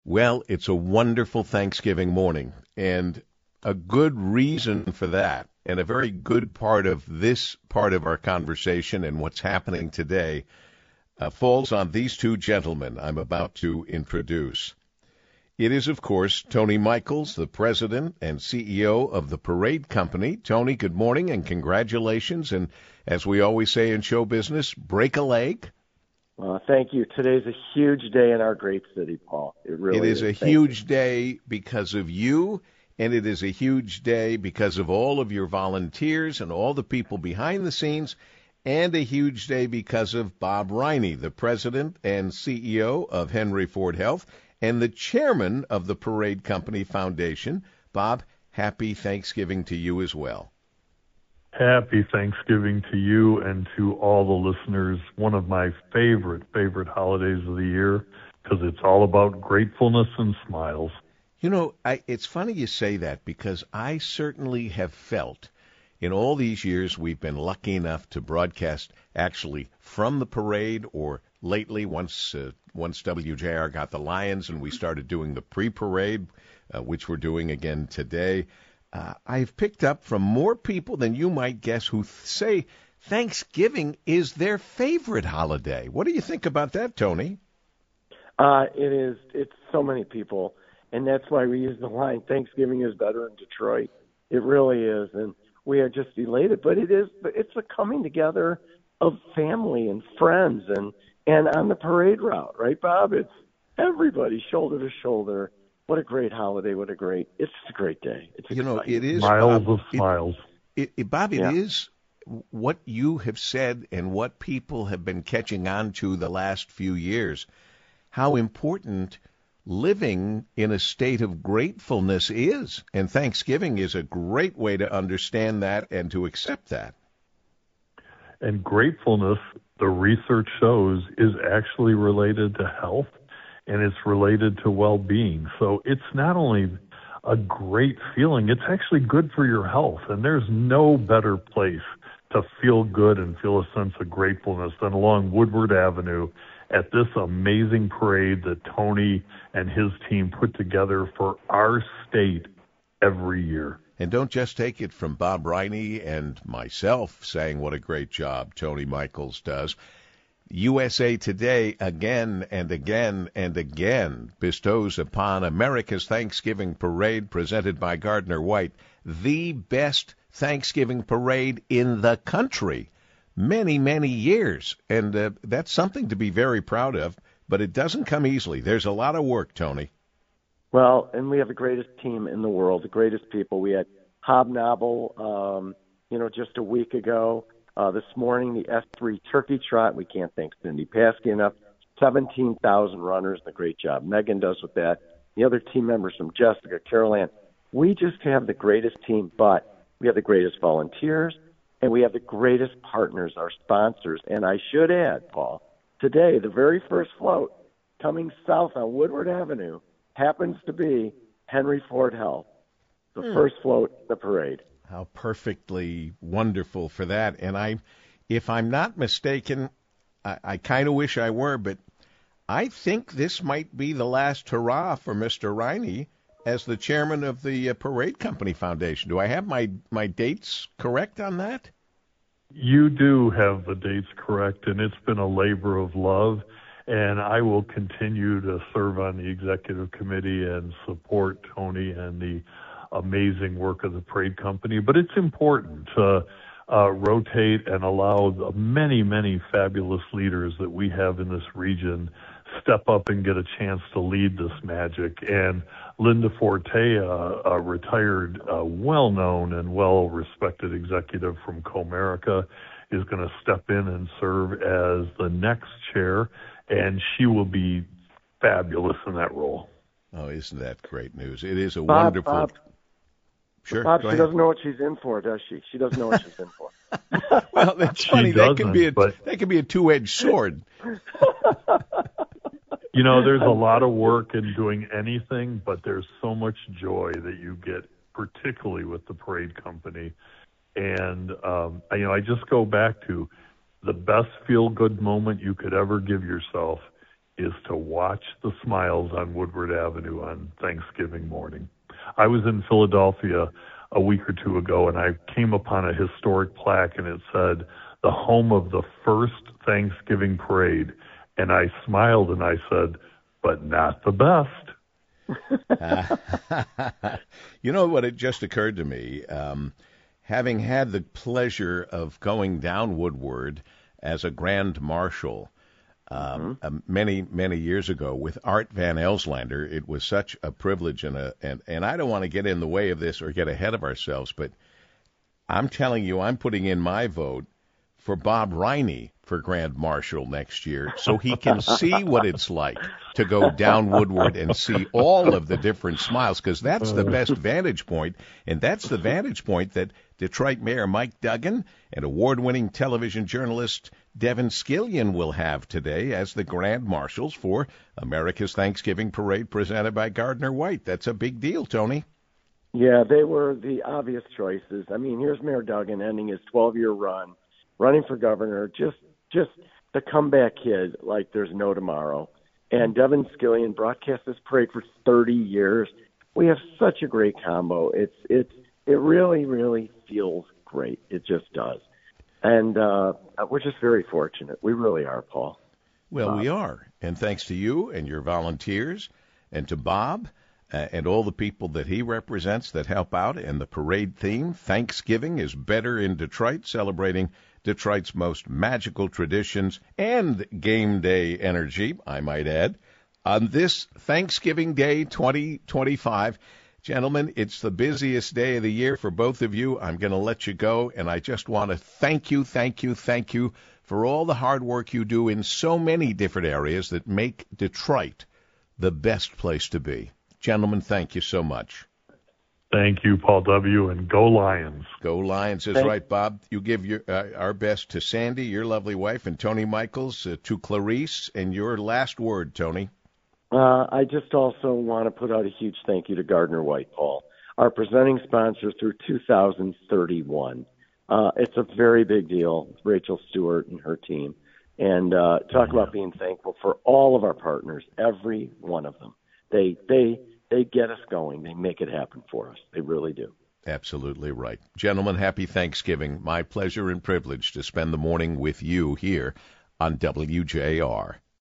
Well, it's a wonderful Thanksgiving morning, and a good reason for that, and a very good part of this part of our conversation and what's happening today falls on these two gentlemen I'm about to introduce. It is, of course, Tony Michaels, the president and CEO of the Parade Company. Tony, good morning and congratulations. And as we always say in show business, break a leg. Thank you. Today's a huge day in our great city, Paul. It really is. It is a huge day because of you, and it is a huge day because of all of your volunteers and all the people behind the scenes, and a huge day because of Bob Riney, the president and CEO of Henry Ford Health, and the chairman of the Parade Company Foundation. Bob, happy Thanksgiving to you as well. Happy Thanksgiving to you and to all the listeners. One of my favorite holidays of the year because it's all about gratefulness and smiles. You know, it's funny you say that because I certainly have felt in all these years we've been lucky enough to broadcast actually from the parade, or lately once WJR got the Lions and we started doing the pre-parade, which we're doing again today. I've picked up from more people than you might guess who say Thanksgiving is their favorite holiday. What do you think about that, Tony? It is. It's so many people, and that's why we use the line, Thanksgiving is better in Detroit. It really is, and we are just elated. But it's a coming together of family and friends and on the parade route, right, Bob? It's everybody shoulder to shoulder. What a great holiday. It's a great day. It's exciting. It is. Miles of smiles. Bob, it is what you have said and what people have been catching on to the last few years, how important living in a state of gratefulness is. And Thanksgiving is a great way to understand that and to accept that. And gratefulness, the research shows, is actually related to health. And it's related to well-being. So it's not only a great feeling, it's actually good for your health. And there's no better place to feel good and feel a sense of gratefulness than along Woodward Avenue at this amazing parade that Tony and his team put together for our state every year. And don't just take it from Bob Riney and myself saying what a great job Tony Michaels does. USA Today again and again and again bestows upon America's Thanksgiving Parade, presented by Gardner White, the best Thanksgiving parade in the country. Many, many years. And that's something to be very proud of, but it doesn't come easily. There's a lot of work, Tony. Well, and we have the greatest team in the world, the greatest people. We had Hobnoble, just a week ago. This morning, the S3 Turkey Trot. We can't thank Cindy Paskey enough. 17,000 runners. A great job Megan does with that. The other team members from Jessica, Carol Ann. We just have the greatest team, but we have the greatest volunteers, and we have the greatest partners, our sponsors. And I should add, Paul, today, the very first float coming south on Woodward Avenue happens to be Henry Ford Health, the first float in the parade. How perfectly wonderful for that. And if I'm not mistaken, I kind of wish I were, but I think this might be the last hurrah for Mr. Riney as the chairman of the Parade Company Foundation. Do I have my dates correct on that? You do have the dates correct, and it's been a labor of love. And I will continue to serve on the executive committee and support Tony and the amazing work of the Parade Company. But it's important to rotate and allow the many, many fabulous leaders that we have in this region step up and get a chance to lead this magic. And Linda Forte, a retired, well-known and well-respected executive from Comerica, is going to step in and serve as the next chair, and she will be fabulous in that role. Oh, isn't that great news? It is a Bob, wonderful... Bob. Sure. Bob, she doesn't know what she's in for, does she? She doesn't know what she's in for. Well, that's funny. That could be a two-edged sword. You know, there's a lot of work in doing anything, but there's so much joy that you get, particularly with the Parade Company. And, I just go back to the best feel-good moment you could ever give yourself is to watch the smiles on Woodward Avenue on Thanksgiving morning. I was in Philadelphia a week or two ago, and I came upon a historic plaque, and it said, the home of the first Thanksgiving parade. And I smiled and I said, but not the best. You know what? It just occurred to me, having had the pleasure of going down Woodward as a Grand Marshal many, many years ago with Art Van Elslander, it was such a privilege, and I don't want to get in the way of this or get ahead of ourselves, but I'm telling you, I'm putting in my vote for Bob Riney for Grand Marshal next year, so he can see what it's like to go down Woodward and see all of the different smiles, because that's the best vantage point, and that's the vantage point that Detroit Mayor Mike Duggan and award-winning television journalist Devin Scillian will have today as the Grand Marshals for America's Thanksgiving Parade presented by Gardner White. That's a big deal, Tony. Yeah, they were the obvious choices. I mean, here's Mayor Duggan ending his 12-year run, running for governor, just the comeback kid like there's no tomorrow. And Devin Scillian broadcast this parade for 30 years. We have such a great combo. It really, really feels great. It just does. And we're just very fortunate. We really are, Paul. Well, we are. And thanks to you and your volunteers and to Bob and all the people that he represents that help out. And the parade theme, Thanksgiving is Better in Detroit, celebrating Detroit's most magical traditions and game day energy, I might add, on this Thanksgiving Day 2025. Gentlemen, it's the busiest day of the year for both of you. I'm going to let you go, and I just want to thank you for all the hard work you do in so many different areas that make Detroit the best place to be. Gentlemen, thank you so much. Thank you, Paul W., and go Lions. Go Lions is right, Bob. You give your our best to Sandy, your lovely wife, and Tony Michaels, to Clarice, and your last word, Tony. I just also want to put out a huge thank you to Gardner White, Paul, our presenting sponsor through 2031. It's a very big deal, Rachel Stewart and her team. And talk about being thankful for all of our partners, every one of them. They get us going. They make it happen for us. They really do. Absolutely right. Gentlemen, happy Thanksgiving. My pleasure and privilege to spend the morning with you here on WJR.